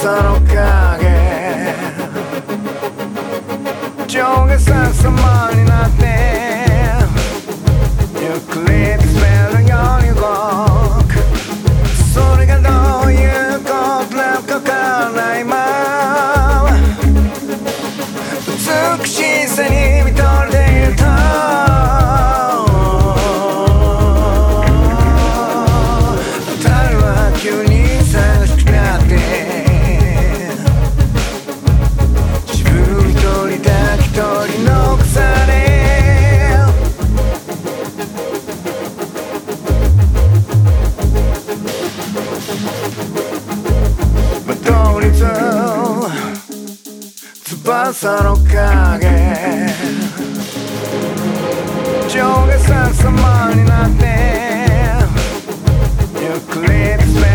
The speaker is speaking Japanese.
翼の影上下逆さまになってゆっくりと滑るように動くそれがどういうことなのかわからないまま美しさに見とれていると誰は急に寂しくなって自分一人だけ取り残され窓に映る翼の影上下逆さまになってゆっくりと滑る